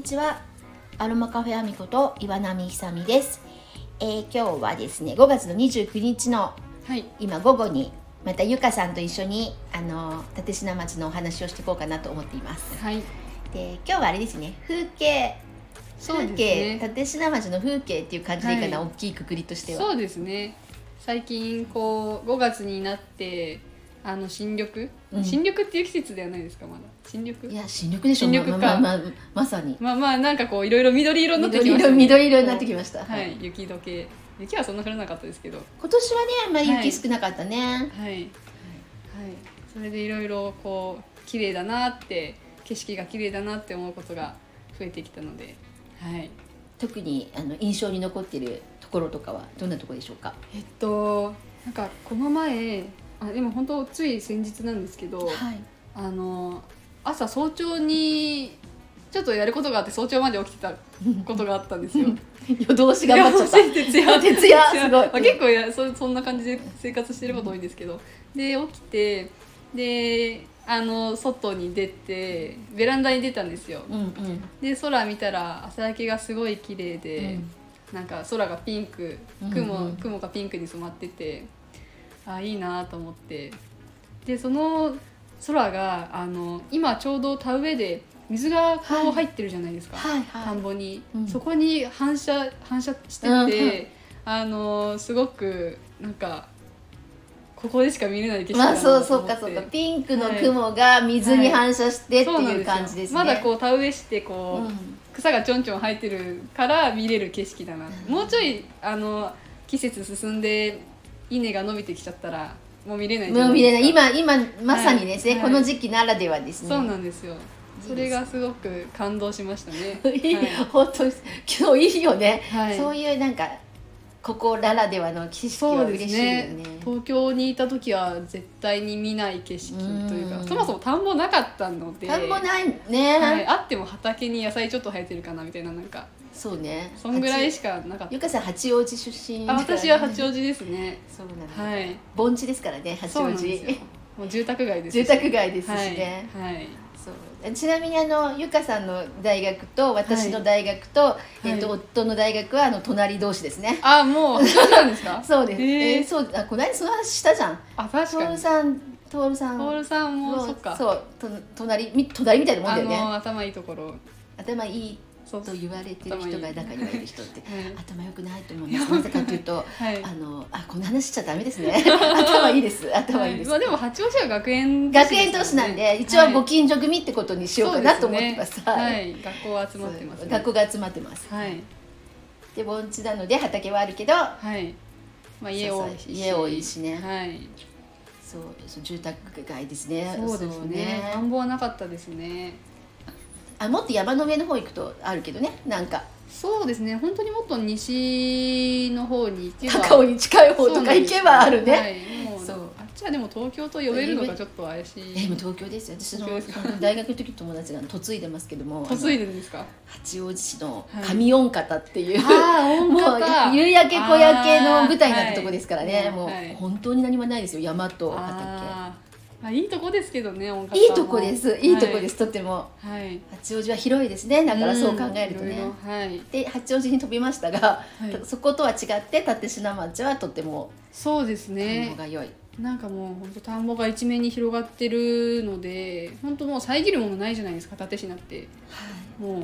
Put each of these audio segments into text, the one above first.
ちは。アロマカフェアミコと岩波久美です。今日はですね5月の29日の、今午後にまたゆかさんと一緒に立科町のお話をしていこうかなと思っています。で今日はあれですね、風景、立科町の風景っていう感じでいいかな、大きいくくりとしては。 そうですね。最近こう5月になって新緑、新緑っていう季節ではないですか。まだ新緑、 いや新緑でしょ。 新緑か、 まさになんかこういろいろ緑色になってきましたね。 緑色になってきました。 雪解け、雪はそんな降らなかったですけど、 今年はねあんまり雪少なかったね。 それでいろいろこう綺麗だなって、景色が綺麗だなって思うことが増えてきたので、 特に印象に残っているところとかはどんなところでしょうか。 なんかこの前でも本当つい先日なんですけど、朝早朝にちょっとやることがあって早朝まで起きてたことがあったんですよ。 夜通し頑張っちゃった。 徹夜すごい。 結構そんな感じで生活してること多いんですけど、で起きて、で外に出てベランダに出たんですよ。で空見たら朝焼けがすごい綺麗で、なんか空がピンク、雲がピンクに染まってて、いいなと思って、でその空が今ちょうど田植えで水がこう入ってるじゃないですか、田んぼに、そこに反射してて、すごくなんかここでしか見れない景色だなと思って、 そうかピンクの雲が水に反射してっていう感じですね。 まだこう田植えしてこう、草がちょんちょん生えてるから見れる景色だな。もうちょい季節進んで稲が伸びてきちゃったらもう見れないじゃないですか。もう見れない。 今まさにですね、この時期ならではですね。 そうなんですよ。それがすごく感動しましたね。 本当今日いいよね、そういうなんかここならではの景色は嬉しいよね。 東京にいた時は絶対に見ない景色というか、そもそも田んぼなかったので、 田んぼないね、 あっても畑に野菜ちょっと生えてるかなみたいな、なんかそうね、 そんぐらいしかなかった。 ゆかさん八王子出身、 私は八王子ですね。 そうなんです、盆地ですからね、八王子。 もう住宅街ですし、 住宅街ですしね。そうちなみにゆかさんの大学と私の大学と、夫の大学は隣同士ですね。 もう八王子なんですか。 そうです。この間その話したじゃん。 確かに。 徹さんもそっか。 そう、隣みたいなもんだよね。 頭いいところ。 頭いいと言われてる人が中にはいる人って頭良くないと思います。なぜかというと、この話しちゃダメですね。頭いいです。 でも八王子は学園都市なんで、一応ご近所組ってことにしようかなと思ってます。 学校が集まってます。 学校が集まってます。で盆地なので畑はあるけど、家多いしね。そう住宅街ですね。 そうですね。田んぼはなかったですね。 もっと山の上の方行くとあるけどね、なんかそうですね、本当にもっと西の方に行けば、 高尾に近い方とか行けばあるね。 そうあっちはでも東京と呼べるのがちょっと怪しい。 でも東京ですよ。私の大学の時友達が嫁いでますけども、 嫁いでるんですか。 八王子市の上御方っていう、もう夕焼け小焼けの舞台になったとこですからね。もう本当に何もないですよ、山と畑。 いいとこですけどね、 いいとこです、とても。八王子は広いですね、だからそう考えるとね。で八王子に飛びましたが、そことは違って立科町はとてもそうですね、 田んぼが良い。 なんかもう本当田んぼが一面に広がってるので、本当もう遮るものないじゃないですか、立科って。もう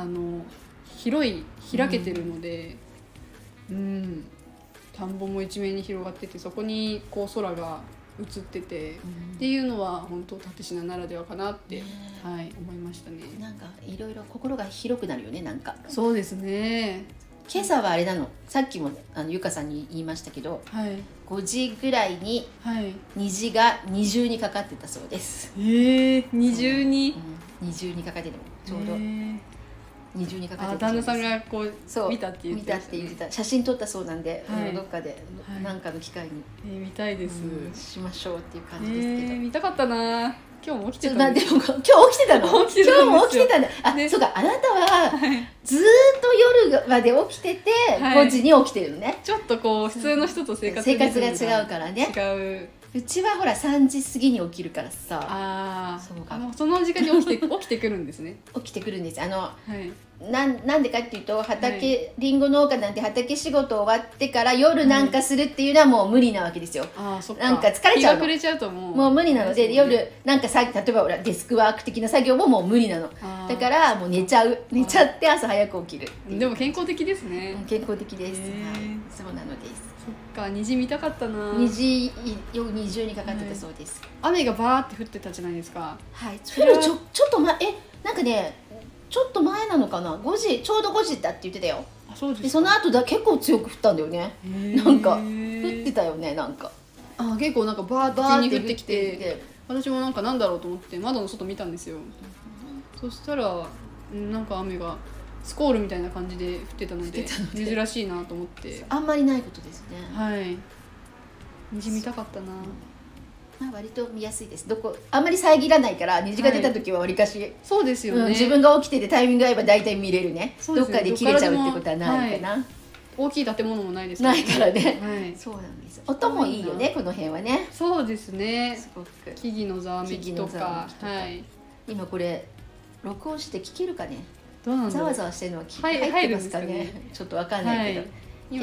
開けてるので、田んぼも一面に広がってて、そこにこう空が映ってて、っていうのは本当立科ならではかなって、思いましたね。 なんかいろいろ心が広くなるよね、なんか。 そうですね。 今朝はあれなの、さっきもゆかさんに言いましたけど、5時ぐらいに虹が二重にかかってたそうです。 二重に、 二重にかかってるの、ちょうど二重にかかってた。 旦那さんがこう見たって言ってた。写真撮ったそうなんで、どっかで何かの機会に見たいです、 しましょうっていう感じですけど。 見たかったな。今日も起きてた。 でも今日起きてたの。今日も起きてたんだ。そうか、あなたはずーっと夜まで起きてて、5時に起きてるのね。 ちょっとこう普通の人と生活が違うからね。 違う。 うちはほら3時過ぎに起きるからさ。 その時間に起きてくるんですね。 起きてくるんです。なんでかっていうとりんご農家なんて畑仕事終わってから夜なんかするっていうのはもう無理なわけですよ。なんか疲れちゃうの。 日が暮れちゃうともう無理なので、夜なんか例えばほらデスクワーク的な作業ももう無理なの。だからもう寝ちゃって朝早く起きる。 でも健康的ですね。 健康的です。そうなのです。 そっか、虹見たかったな。 虹にかかってたそうです。 雨がバーって降ってたじゃないですか。 はい。それはちょっと前なんかね。ちょっと前なのかな、ちょうど5時だって言ってたよ。 そうですか。 でその後結構強く降ったんだよね。なんか降ってたよね。なんか結構なんかバーって降ってきて、私もなんだろうと思って窓の外見たんですよ。そしたらなんか雨がスコールみたいな感じで降ってたので珍しいなと思って。 あんまりないことですね。 はい。虹見たかったな。 割と見やすいです。あんまり遮らないから虹が出た時はわりかし、 そうですよね、 自分が起きててタイミング合えば大体見れるね。どっかで切れちゃうってことはないかな。 大きい建物もないですないからね。そうなんです。音もいいよね、この辺はね。 そうですね。 すごく木々のざわめきとか。 今これ録音して聞けるかね。 どうなんだろう。 ざわざわしてるのは入ってますかね。ちょっとわかんないけど、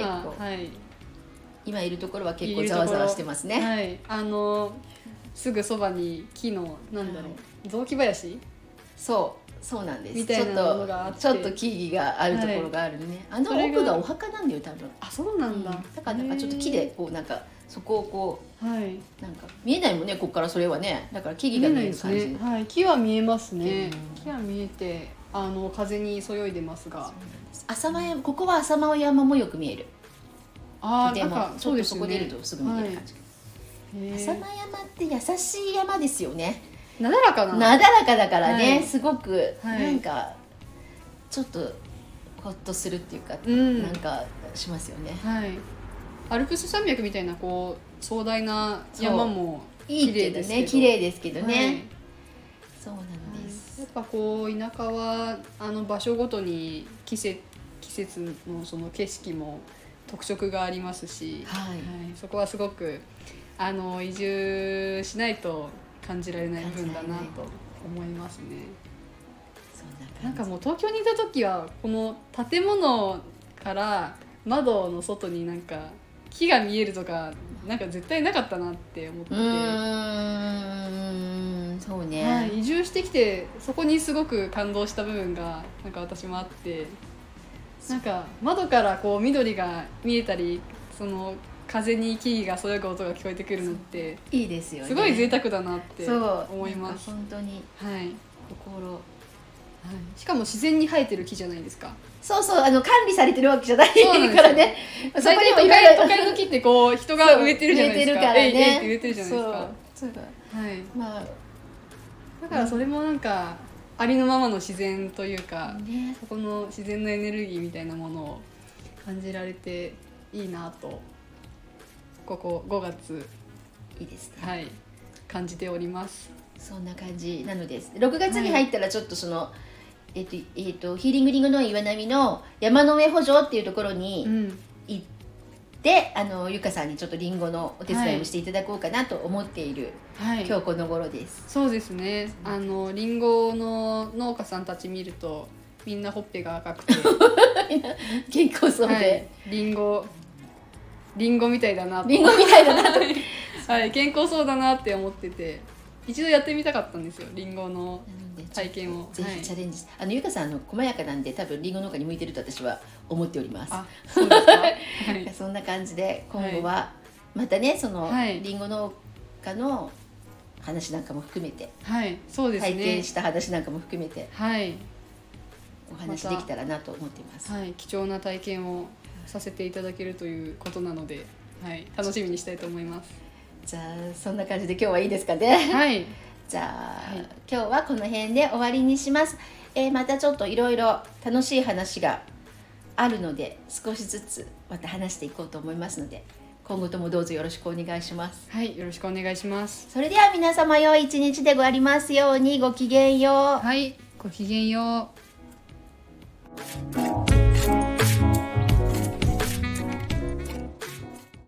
今いるところは結構ざわざわしてますね。 すぐそばに木の雑木林、 そうなんです。 みたいなものがあって、 ちょっと木々があるところがあるね。奥がお墓なんだよ多分。 そうなんだ。 だからなんかちょっと木でこうなんかそこをこうなんか見えないもんね、ここからそれはね。だから木々が見える感じ。 木は見えますね。木は見えて風にそよいでますが、 ここは浅間山もよく見える。 でもちょっとそこ出るとすぐ見える感じ。浅間山って優しい山ですよね。 なだらかだからね、すごくなんかちょっとホッとするっていうか、なんかしますよね。 アルプス山脈みたいなこう壮大な山もいいけどね、綺麗ですけどね。そうなんです。 やっぱこう田舎は場所ごとに季節のその景色も特色がありますし、そこはすごく移住しないと感じられない部分だなと思いますね。なんかもう東京にいた時はこの建物から窓の外になんか木が見えるとかなんか絶対なかったなって思って。 そうね。 移住してきてそこにすごく感動した部分がなんか私もあって、なんか窓からこう緑が見えたり、その風に木々がそよぐ音が聞こえてくるのっていいですよね。 すごい贅沢だなって思います。 本当に心。 しかも自然に生えてる木じゃないですか。 そう管理されてるわけじゃないからね。 大体都会の木ってこう人が植えてるじゃないですか。植えてるじゃないですか。だからそれもなんかありのままの自然というか、そこの自然のエネルギーみたいなものを感じられていいなと、ここ5月いいですね。 感じております。 そんな感じなのです。6月に入ったらちょっとそのヒーリングリンゴの岩波の山の上補助っていうところに行って、ゆかさんにちょっとリンゴのお手伝いをしていただこうかなと思っている、今日この頃です。 そうですね。リンゴの農家さんたち見るとみんなほっぺが赤くて健康そうで、 リンゴみたいだなと健康そうだなって思ってて、一度やってみたかったんですよ、リンゴの体験を。 ぜひチャレンジ。ゆかさん細やかなんで多分リンゴ農家に向いてると私は思っております。 そうですか。 そんな感じで今後はまたね、そのリンゴ農家の話なんかも含めて、 そうですね、 体験した話なんかも含めて、お話できたらなと思っています。 貴重な体験をさせていただけるということなので、楽しみにしたいと思います。 じゃあそんな感じで今日はいいですかね。じゃあ、今日はこの辺で終わりにします。またちょっといろいろ楽しい話があるので少しずつまた話していこうと思いますので、今後ともどうぞよろしくお願いします。 よろしくお願いします。 それでは皆様良い一日でごありますように。ごきげんよう。 ごきげんよう。